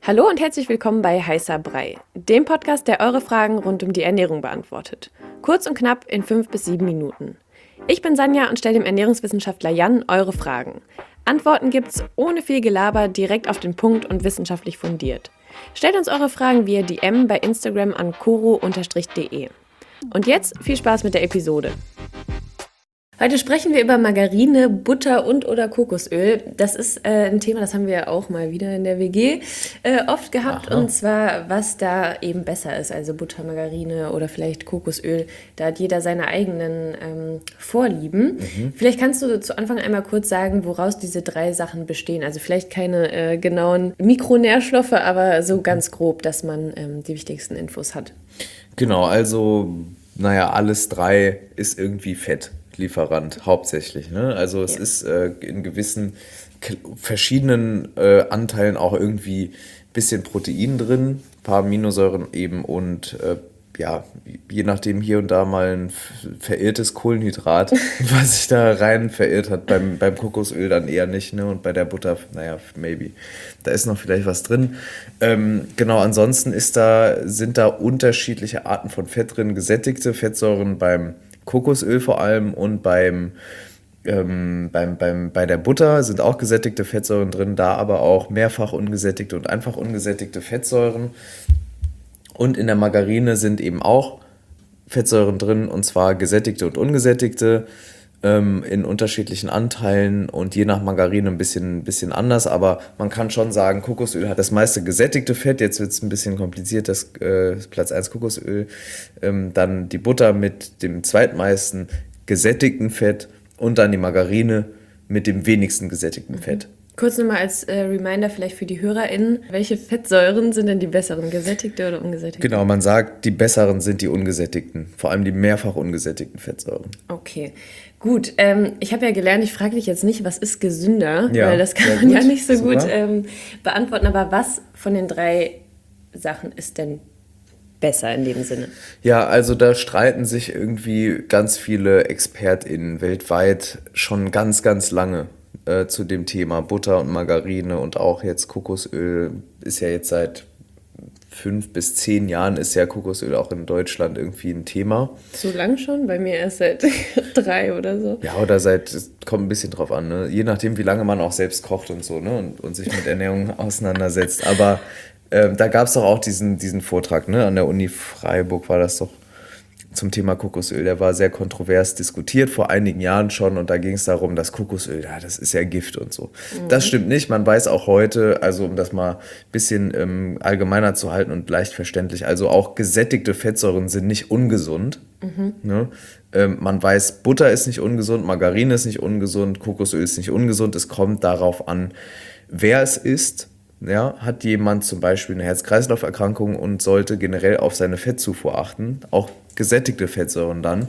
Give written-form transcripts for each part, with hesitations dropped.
Hallo und herzlich willkommen bei Heißer Brei, dem Podcast, der eure Fragen rund um die Ernährung beantwortet. Kurz und knapp in 5 bis 7 Minuten. Ich bin Sanja und stelle dem Ernährungswissenschaftler Jan eure Fragen. Antworten gibt's ohne viel Gelaber, direkt auf den Punkt und wissenschaftlich fundiert. Stellt uns eure Fragen via DM bei Instagram an koro_de. Und jetzt viel Spaß mit der Episode. Heute sprechen wir über Margarine, Butter und/oder Kokosöl. Das ist ein Thema, das haben wir ja auch mal wieder in der WG oft gehabt. Aha. Und zwar, was da eben besser ist, also Butter, Margarine oder vielleicht Kokosöl. Da hat jeder seine eigenen Vorlieben. Vielleicht kannst du zu Anfang einmal kurz sagen, woraus diese 3 Sachen bestehen. Also vielleicht keine genauen Mikronährstoffe, aber so ganz grob, dass man die wichtigsten Infos hat. Genau, also, alles 3 ist irgendwie Fettlieferant, hauptsächlich. Ne? Also es Ja. ist in gewissen verschiedenen Anteilen auch irgendwie ein bisschen Protein drin, ein paar Aminosäuren eben und je nachdem hier und da mal ein verirrtes Kohlenhydrat, was sich da rein verirrt hat. Beim Kokosöl dann eher nicht, ne? Und bei der Butter, maybe. Da ist noch vielleicht was drin. Genau, ansonsten sind da unterschiedliche Arten von Fett drin, gesättigte Fettsäuren beim Kokosöl vor allem und bei der Butter sind auch gesättigte Fettsäuren drin, da aber auch mehrfach ungesättigte und einfach ungesättigte Fettsäuren. Und in der Margarine sind eben auch Fettsäuren drin, und zwar gesättigte und ungesättigte in unterschiedlichen Anteilen und je nach Margarine ein bisschen anders. Aber man kann schon sagen, Kokosöl hat das meiste gesättigte Fett. Jetzt wird es ein bisschen kompliziert, das Platz 1 Kokosöl. Dann die Butter mit dem zweitmeisten gesättigten Fett und dann die Margarine mit dem wenigsten gesättigten Fett. Kurz nochmal als Reminder vielleicht für die HörerInnen, welche Fettsäuren sind denn die besseren, gesättigte oder ungesättigte? Genau, man sagt, die besseren sind die ungesättigten, vor allem die mehrfach ungesättigten Fettsäuren. Okay, gut. Ich habe ja gelernt, ich frage dich jetzt nicht, was ist gesünder, Ja, weil das kann sehr man ja gut, nicht so gut super. beantworten. Aber was von den 3 Sachen ist denn besser in dem Sinne? Ja, also da streiten sich irgendwie ganz viele ExpertInnen weltweit schon ganz, ganz lange zu dem Thema Butter und Margarine und auch jetzt Kokosöl ist ja jetzt seit 5 bis 10 Jahren ist ja Kokosöl auch in Deutschland irgendwie ein Thema. So lang schon? Bei mir erst seit 3 oder so. Ja, oder es kommt ein bisschen drauf an, ne? Je nachdem, wie lange man auch selbst kocht und so, ne? Und sich mit Ernährung auseinandersetzt. Aber da gab es doch auch diesen Vortrag, ne? An der Uni Freiburg war das doch zum Thema Kokosöl. Der war sehr kontrovers diskutiert, vor einigen Jahren schon. Und da ging es darum, dass Kokosöl, ja, das ist ja Gift und so. Das stimmt nicht. Man weiß auch heute, also um das mal ein bisschen allgemeiner zu halten und leicht verständlich, also auch gesättigte Fettsäuren sind nicht ungesund. Ne? Man weiß, Butter ist nicht ungesund, Margarine ist nicht ungesund, Kokosöl ist nicht ungesund. Es kommt darauf an, wer es isst. Ja, hat jemand zum Beispiel eine Herz-Kreislauf-Erkrankung und sollte generell auf seine Fettzufuhr achten, auch gesättigte Fettsäuren dann,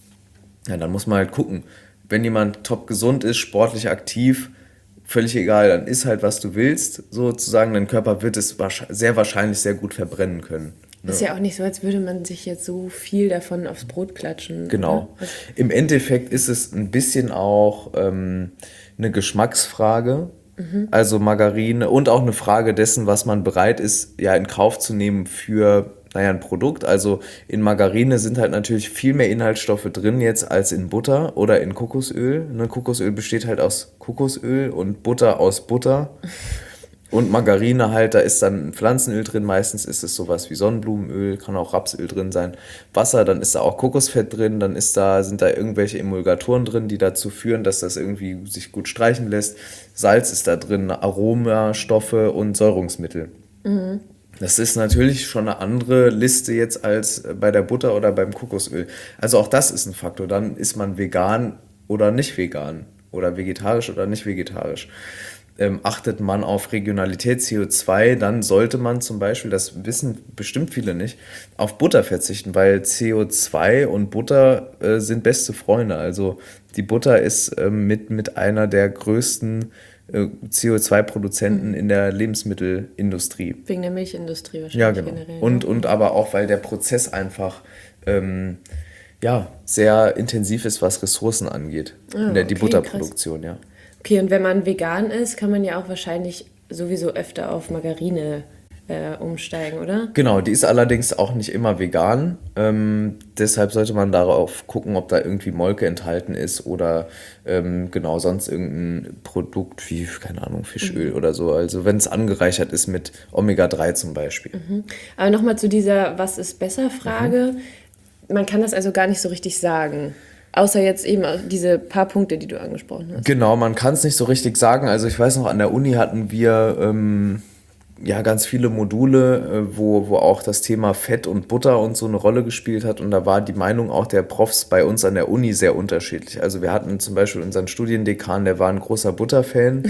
ja, dann muss man halt gucken. Wenn jemand top gesund ist, sportlich aktiv, völlig egal, dann isst halt, was du willst, sozusagen. Dein Körper wird es sehr wahrscheinlich sehr gut verbrennen können. Ne? Ist ja auch nicht so, als würde man sich jetzt so viel davon aufs Brot klatschen. Genau. Oder? Im Endeffekt ist es ein bisschen auch eine Geschmacksfrage. Also Margarine und auch eine Frage dessen, was man bereit ist, ja, in Kauf zu nehmen für, ein Produkt. Also in Margarine sind halt natürlich viel mehr Inhaltsstoffe drin jetzt als in Butter oder in Kokosöl. Ne, Kokosöl besteht halt aus Kokosöl und Butter aus Butter. Und Margarine halt, da ist dann Pflanzenöl drin, meistens ist es sowas wie Sonnenblumenöl, kann auch Rapsöl drin sein. Wasser, dann ist da auch Kokosfett drin, dann sind da irgendwelche Emulgatoren drin, die dazu führen, dass das irgendwie sich gut streichen lässt. Salz ist da drin, Aromastoffe und Säurungsmittel. Das ist natürlich schon eine andere Liste jetzt als bei der Butter oder beim Kokosöl. Also auch das ist ein Faktor. Dann ist man vegan oder nicht vegan oder vegetarisch oder nicht vegetarisch. Achtet man auf Regionalität CO2, dann sollte man zum Beispiel, das wissen bestimmt viele nicht, auf Butter verzichten, weil CO2 und Butter sind beste Freunde. Also die Butter ist mit einer der größten CO2-Produzenten in der Lebensmittelindustrie. Wegen der Milchindustrie wahrscheinlich Ja, genau. generell. Und aber auch, weil der Prozess einfach sehr intensiv ist, was Ressourcen angeht. Die Okay, Butterproduktion, ja. Okay, und wenn man vegan ist, kann man ja auch wahrscheinlich sowieso öfter auf Margarine umsteigen, oder? Genau, die ist allerdings auch nicht immer vegan. Deshalb sollte man darauf gucken, ob da irgendwie Molke enthalten ist oder genau sonst irgendein Produkt wie, keine Ahnung, Fischöl oder so. Also wenn es angereichert ist mit Omega-3 zum Beispiel. Aber nochmal zu dieser Was ist besser Frage. Man kann das also gar nicht so richtig sagen. Außer jetzt eben diese paar Punkte, die du angesprochen hast. Genau, man kann es nicht so richtig sagen. Also ich weiß noch, an der Uni hatten wir ja ganz viele Module, wo auch das Thema Fett und Butter und so eine Rolle gespielt hat. Und da war die Meinung auch der Profs bei uns an der Uni sehr unterschiedlich. Also wir hatten zum Beispiel unseren Studiendekan, der war ein großer Butterfan.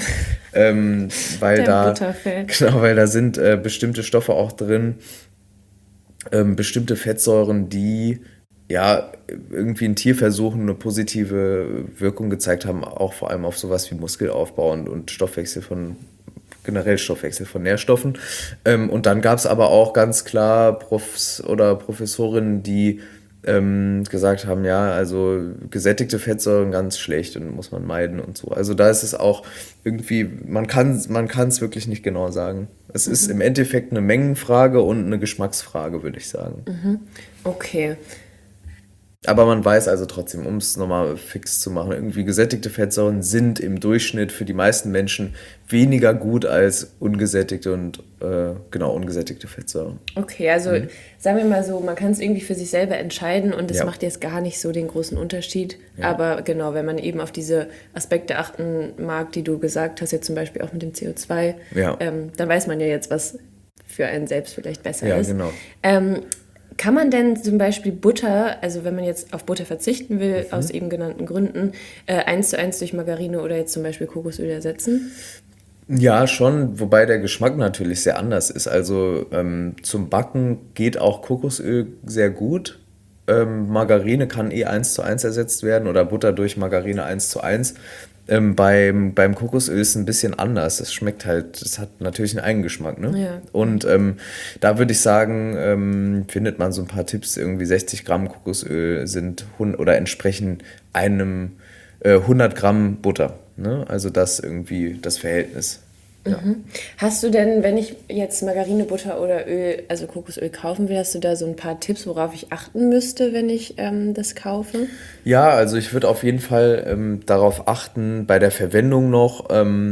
Weil Butterfan. Genau, weil da sind bestimmte Stoffe auch drin, bestimmte Fettsäuren, die ja irgendwie in Tierversuchen eine positive Wirkung gezeigt haben, auch vor allem auf sowas wie Muskelaufbau und generell Stoffwechsel von Nährstoffen. Und dann gab es aber auch ganz klar Profs oder Professorinnen, die gesagt haben, ja, also gesättigte Fettsäuren ganz schlecht und muss man meiden und so. Also da ist es auch irgendwie, man kann es wirklich nicht genau sagen. Es ist im Endeffekt eine Mengenfrage und eine Geschmacksfrage, würde ich sagen. Okay. Aber man weiß also trotzdem, um es nochmal fix zu machen, irgendwie gesättigte Fettsäuren sind im Durchschnitt für die meisten Menschen weniger gut als ungesättigte und ungesättigte Fettsäuren. Okay, also sagen wir mal so, man kann es irgendwie für sich selber entscheiden und es Ja. macht jetzt gar nicht so den großen Unterschied. Ja. Aber genau, wenn man eben auf diese Aspekte achten mag, die du gesagt hast, jetzt zum Beispiel auch mit dem CO2, Ja. dann weiß man ja jetzt, was für einen selbst vielleicht besser Ja, ist. genau. Kann man denn zum Beispiel Butter, also wenn man jetzt auf Butter verzichten will, aus eben genannten Gründen, 1:1 durch Margarine oder jetzt zum Beispiel Kokosöl ersetzen? Ja, schon, wobei der Geschmack natürlich sehr anders ist. Also zum Backen geht auch Kokosöl sehr gut. Margarine kann 1:1 ersetzt werden oder Butter durch Margarine 1:1. Beim Kokosöl ist es ein bisschen anders. Es schmeckt halt, es hat natürlich einen Eigengeschmack, ne? Ja. Und da würde ich sagen, findet man so ein paar Tipps. Irgendwie 60 Gramm Kokosöl entsprechen einem 100 Gramm Butter. Ne? Also das irgendwie das Verhältnis. Ja. Hast du denn, wenn ich jetzt Margarine, Butter oder Öl, also Kokosöl kaufen will, hast du da so ein paar Tipps, worauf ich achten müsste, wenn ich das kaufe? Ja, also ich würde auf jeden Fall darauf achten, bei der Verwendung noch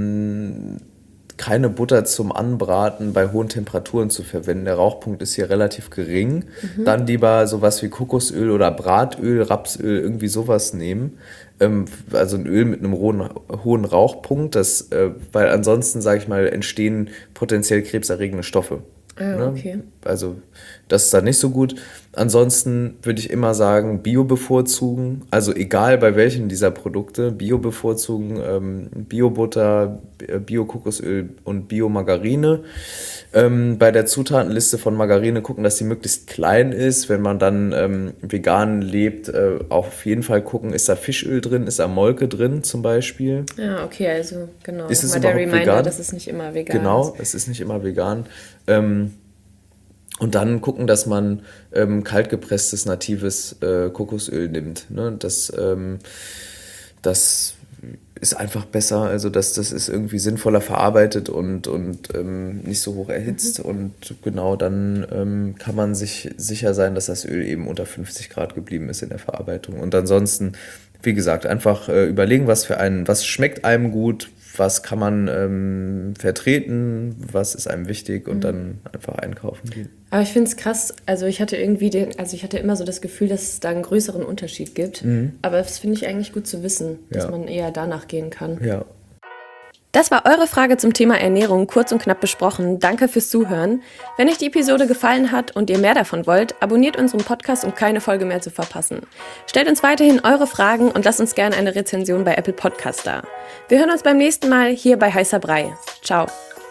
keine Butter zum Anbraten bei hohen Temperaturen zu verwenden. Der Rauchpunkt ist hier relativ gering. Dann lieber sowas wie Kokosöl oder Bratöl, Rapsöl, irgendwie sowas nehmen. Also ein Öl mit einem hohen Rauchpunkt, weil ansonsten, sage ich mal, entstehen potenziell krebserregende Stoffe. Ah, okay. Also das ist dann nicht so gut. Ansonsten würde ich immer sagen, Bio bevorzugen. Also egal bei welchen dieser Produkte, Bio bevorzugen, Bio-Butter, Bio-Kokosöl und Bio-Margarine. Bei der Zutatenliste von Margarine gucken, dass sie möglichst klein ist. Wenn man dann vegan lebt, auf jeden Fall gucken, ist da Fischöl drin, ist da Molke drin zum Beispiel. Ja, okay, also genau. Ist es Nochmal der überhaupt Reminder, vegan? dass es nicht immer vegan Genau, ist. es ist nicht immer vegan. Und dann gucken, dass man kaltgepresstes, natives Kokosöl nimmt. Ne? Das ist einfach besser. Also das ist irgendwie sinnvoller verarbeitet und nicht so hoch erhitzt. Und genau dann kann man sich sicher sein, dass das Öl eben unter 50 Grad geblieben ist in der Verarbeitung. Und ansonsten, wie gesagt, einfach überlegen, was schmeckt einem gut, was kann man vertreten, was ist einem wichtig und dann einfach einkaufen gehen. Aber ich finde es krass, also ich hatte immer so das Gefühl, dass es da einen größeren Unterschied gibt. Aber das finde ich eigentlich gut zu wissen, dass Ja. man eher danach gehen kann. Ja. Das war eure Frage zum Thema Ernährung, kurz und knapp besprochen. Danke fürs Zuhören. Wenn euch die Episode gefallen hat und ihr mehr davon wollt, abonniert unseren Podcast, um keine Folge mehr zu verpassen. Stellt uns weiterhin eure Fragen und lasst uns gerne eine Rezension bei Apple Podcast da. Wir hören uns beim nächsten Mal hier bei Heißer Brei. Ciao.